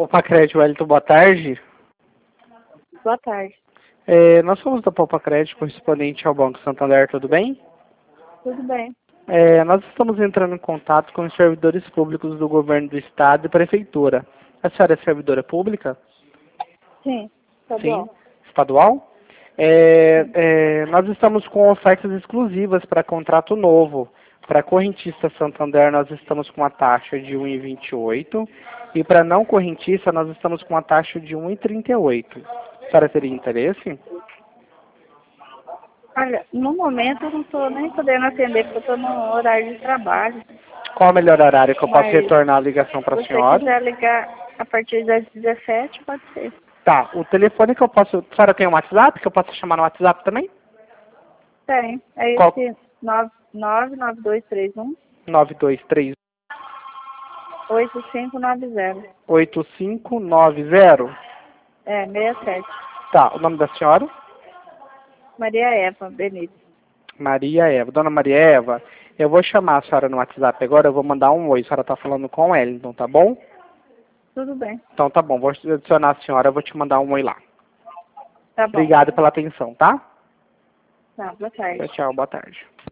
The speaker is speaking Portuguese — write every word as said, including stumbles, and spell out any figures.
Popacred Wellington, boa tarde. Boa tarde. É, nós somos da Popacred, correspondente ao Banco Santander, tudo bem? Tudo bem. É, nós estamos entrando em contato com os servidores públicos do governo do estado e prefeitura. A senhora é servidora pública? Sim, estadual. Sim. Estadual? É, é, nós estamos com ofertas exclusivas para contrato novo. Para correntista Santander, nós estamos com uma taxa de um vírgula vinte e oito e para não correntista, nós estamos com uma taxa de um vírgula trinta e oito. A senhora teria interesse? Olha, no momento eu não estou nem podendo atender porque eu estou no horário de trabalho. Qual o melhor horário que eu posso Mas retornar a ligação para a se você senhora? quiser ligar a partir das dezessete, pode ser. Tá, o telefone que eu posso... A senhora tem um WhatsApp que eu posso chamar no WhatsApp também? Tem. É Qual? esse nove nove dois três um nove dois três oito cinco nove zero. oito cinco nove zero. É, sessenta e sete. Tá, o nome da senhora? Maria Eva Benito. Maria Eva. Dona Maria Eva, eu vou chamar a senhora no WhatsApp agora, eu vou mandar um oi. A senhora tá falando com o Wellington, tá bom? Tudo bem. Então tá bom, vou adicionar a senhora, eu vou te mandar um oi lá. Tá bom. Obrigado pela atenção, tá? Tá, boa tarde. Tchau, tchau, boa tarde.